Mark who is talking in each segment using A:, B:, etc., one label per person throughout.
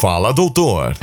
A: Fala, doutor.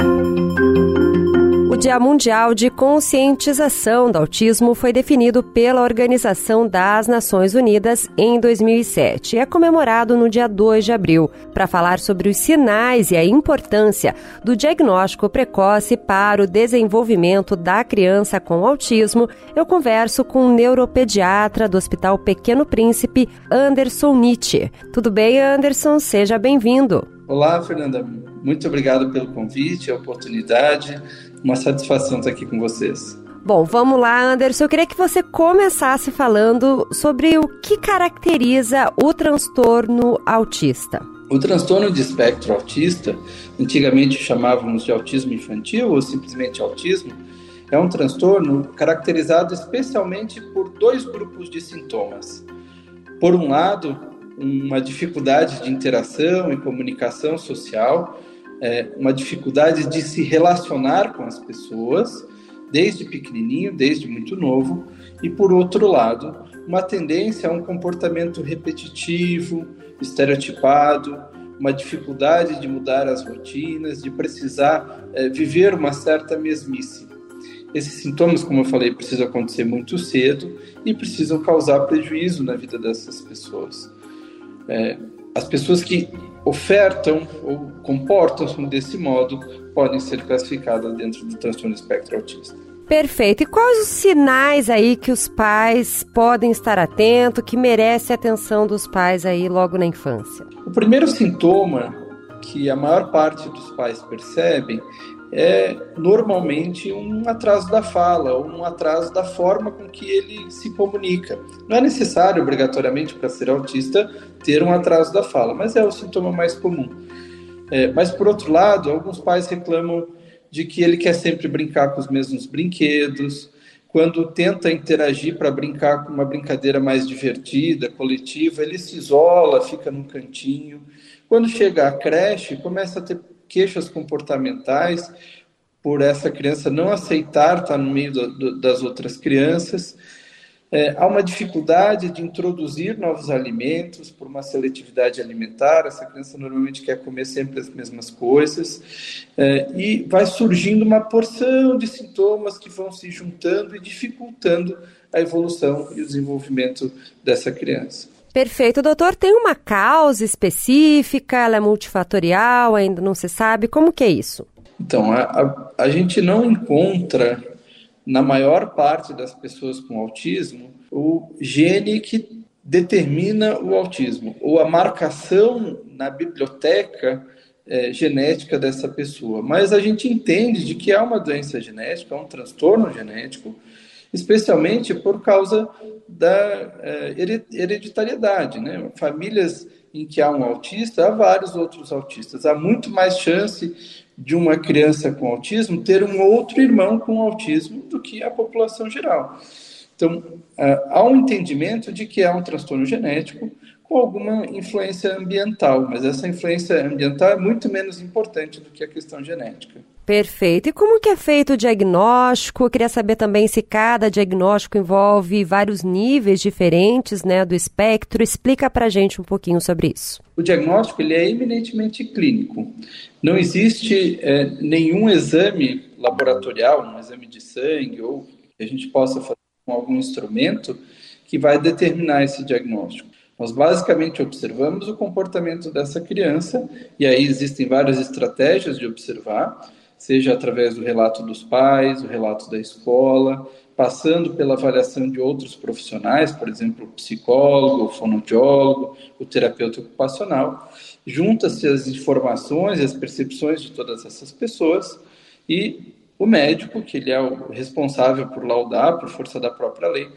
B: O Dia Mundial de Conscientização do Autismo foi definido pela Organização das Nações Unidas em 2007 e é comemorado no dia 2 de abril. Para falar sobre os sinais e a importância do diagnóstico precoce para o desenvolvimento da criança com autismo, eu converso com o neuropediatra do Hospital Pequeno Príncipe, Anderson Nietzsche. Tudo bem, Anderson? Seja bem-vindo.
C: Olá, Fernanda. Muito obrigado pelo convite, a oportunidade. Uma satisfação estar aqui com vocês.
B: Bom, vamos lá, Anderson. Eu queria que você começasse falando sobre o que caracteriza o transtorno autista.
C: O transtorno de espectro autista, antigamente chamávamos de autismo infantil ou simplesmente autismo, é um transtorno caracterizado especialmente por dois grupos de sintomas. Por um lado, uma dificuldade de interação e comunicação social, uma dificuldade de se relacionar com as pessoas, desde pequenininho, desde muito novo, e por outro lado, uma tendência a um comportamento repetitivo, estereotipado, uma dificuldade de mudar as rotinas, de precisar viver uma certa mesmice. Esses sintomas, como eu falei, precisam acontecer muito cedo e precisam causar prejuízo na vida dessas pessoas. As pessoas que ofertam ou comportam-se desse modo podem ser classificadas dentro do transtorno espectro autista.
B: Perfeito. E quais os sinais aí que os pais podem estar atentos, que merece a atenção dos pais aí logo na infância?
C: O primeiro sintoma que a maior parte dos pais percebem é normalmente um atraso da fala, ou um atraso da forma com que ele se comunica. Não é necessário, obrigatoriamente, para ser autista, ter um atraso da fala, mas é o sintoma mais comum. Mas, por outro lado, alguns pais reclamam de que ele quer sempre brincar com os mesmos brinquedos, quando tenta interagir para brincar com uma brincadeira mais divertida, coletiva, ele se isola, fica num cantinho. Quando chega à creche, começa a ter queixas comportamentais por essa criança não aceitar estar no meio das outras crianças. Há uma dificuldade de introduzir novos alimentos por uma seletividade alimentar. Essa criança normalmente quer comer sempre as mesmas coisas. E vai surgindo uma porção de sintomas que vão se juntando e dificultando a evolução e o desenvolvimento dessa criança.
B: Perfeito. Doutor, tem uma causa específica? Ela é multifatorial? Ainda não se sabe? Como que é isso?
C: Então, a gente não encontra, na maior parte das pessoas com autismo, o gene que determina o autismo, ou a marcação na biblioteca genética dessa pessoa. Mas a gente entende de que é uma doença genética, é um transtorno genético, especialmente por causa da hereditariedade, né? Famílias em que há um autista, há vários outros autistas. Há muito mais chance de uma criança com autismo ter um outro irmão com autismo do que a população geral. Então, há um entendimento de que é um transtorno genético com alguma influência ambiental, mas essa influência ambiental é muito menos importante do que a questão genética.
B: Perfeito. E como que é feito o diagnóstico? Eu queria saber também se cada diagnóstico envolve vários níveis diferentes, né, do espectro. Explica pra gente um pouquinho sobre isso.
C: O diagnóstico ele é eminentemente clínico. Não existe nenhum exame laboratorial, um exame de sangue, ou que a gente possa fazer com algum instrumento que vai determinar esse diagnóstico. Nós basicamente observamos o comportamento dessa criança, e aí existem várias estratégias de observar, seja através do relato dos pais, o relato da escola, passando pela avaliação de outros profissionais, por exemplo, o psicólogo, o fonoaudiólogo, o terapeuta ocupacional. Junta-se as informações e as percepções de todas essas pessoas e o médico, que ele é o responsável por laudar, por força da própria lei,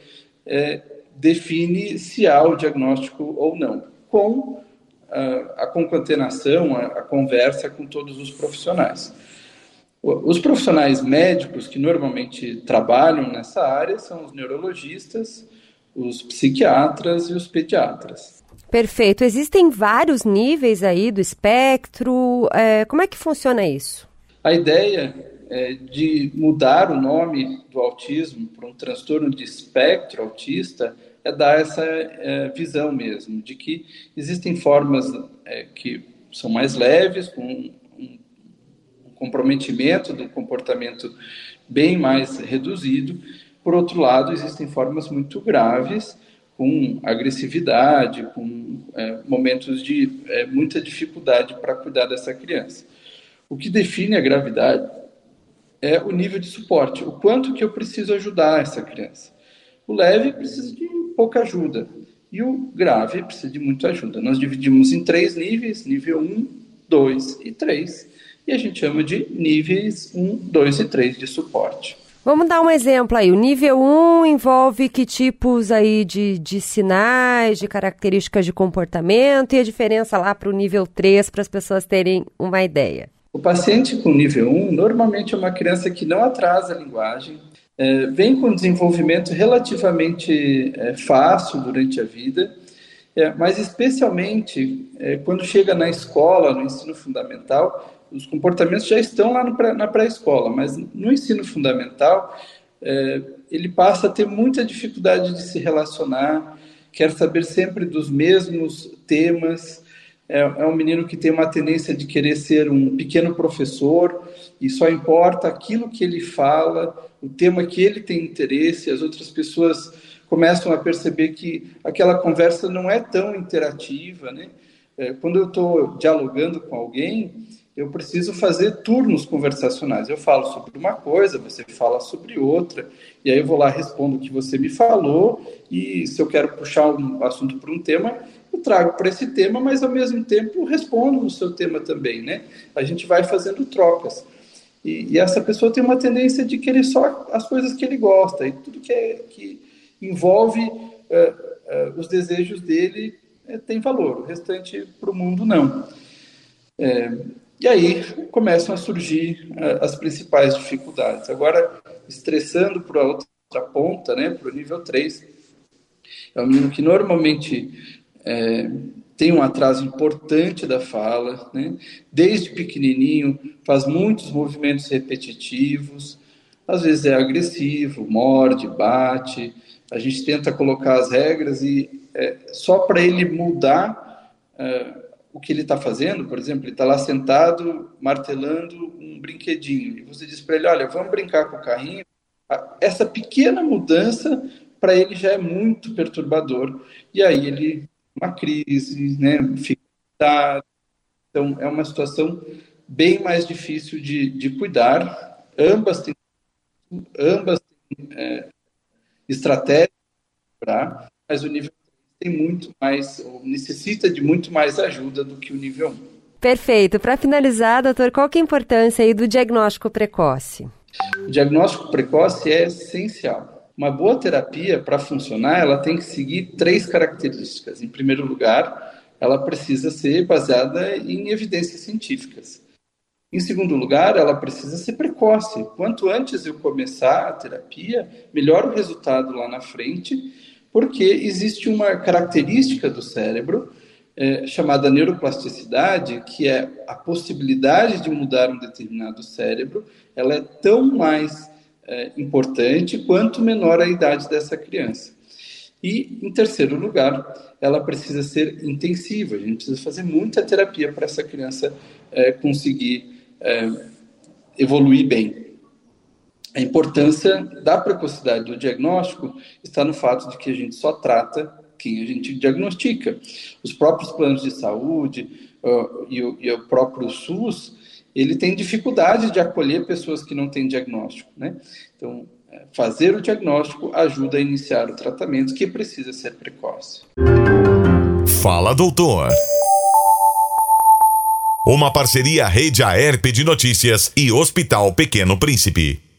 C: define se há o diagnóstico ou não, com a concatenação, a conversa com todos os profissionais. Os profissionais médicos que normalmente trabalham nessa área são os neurologistas, os psiquiatras e os pediatras.
B: Perfeito. Existem vários níveis aí do espectro. Como é que funciona isso?
C: A ideia de mudar o nome do autismo para um transtorno de espectro autista é dar essa visão mesmo, de que existem formas que são mais leves, com comprometimento do comportamento bem mais reduzido. Por outro lado, existem formas muito graves, com agressividade, com momentos de muita dificuldade para cuidar dessa criança. O que define a gravidade é o nível de suporte, o quanto que eu preciso ajudar essa criança. O leve precisa de pouca ajuda e o grave precisa de muita ajuda. Nós dividimos em 3 níveis, nível 1, 2 e 3, e a gente chama de níveis 1, 2 e 3 de suporte.
B: Vamos dar um exemplo aí. O nível 1 envolve que tipos aí de sinais, de características de comportamento, e a diferença lá para o nível 3, para as pessoas terem uma ideia?
C: O paciente com nível 1 normalmente é uma criança que não atrasa a linguagem, vem com desenvolvimento relativamente fácil durante a vida, mas especialmente quando chega na escola, no ensino fundamental, os comportamentos já estão lá na pré-escola, mas no ensino fundamental ele passa a ter muita dificuldade de se relacionar, quer saber sempre dos mesmos temas. É um menino que tem uma tendência de querer ser um pequeno professor e só importa aquilo que ele fala, o tema que ele tem interesse. As outras pessoas começam a perceber que aquela conversa não é tão interativa, né? Quando eu estou dialogando com alguém, eu preciso fazer turnos conversacionais. Eu falo sobre uma coisa, você fala sobre outra, e aí eu vou lá, respondo o que você me falou, e se eu quero puxar um assunto para um tema, eu trago para esse tema, mas ao mesmo tempo respondo no seu tema também, né? A gente vai fazendo trocas. E essa pessoa tem uma tendência de querer só as coisas que ele gosta, e tudo que envolve os desejos dele tem valor, o restante para o mundo não. E aí começam a surgir as principais dificuldades. Agora, estressando para a outra ponta, né, para o nível 3, é um menino que normalmente tem um atraso importante da fala, né? Desde pequenininho faz muitos movimentos repetitivos, às vezes é agressivo, morde, bate. A gente tenta colocar as regras e só para ele mudar o que ele está fazendo. Por exemplo, ele está lá sentado martelando um brinquedinho e você diz para ele, olha, vamos brincar com o carrinho. Essa pequena mudança para ele já é muito perturbador e aí ele uma crise, né? Então é uma situação bem mais difícil de cuidar. Ambas têm estratégias, mas o nível 3 tem muito mais, ou necessita de muito mais ajuda do que o nível 1.
B: Perfeito. Para finalizar, doutor, qual que é a importância aí do diagnóstico precoce?
C: O diagnóstico precoce é essencial. Uma boa terapia, para funcionar, ela tem que seguir 3 características. Em primeiro lugar, ela precisa ser baseada em evidências científicas. Em segundo lugar, ela precisa ser precoce. Quanto antes eu começar a terapia, melhor o resultado lá na frente, porque existe uma característica do cérebro chamada neuroplasticidade, que é a possibilidade de mudar um determinado cérebro. Ela é tão mais importante quanto menor a idade dessa criança. E, em terceiro lugar, ela precisa ser intensiva. A gente precisa fazer muita terapia para essa criança conseguir evoluir bem. A importância da precocidade do diagnóstico está no fato de que a gente só trata quem a gente diagnostica. Os próprios planos de saúde e o próprio SUS, ele tem dificuldade de acolher pessoas que não têm diagnóstico, né? Então, fazer o diagnóstico ajuda a iniciar o tratamento, que precisa ser precoce.
A: Fala, doutor. Uma parceria Rede Aerp de Notícias e Hospital Pequeno Príncipe.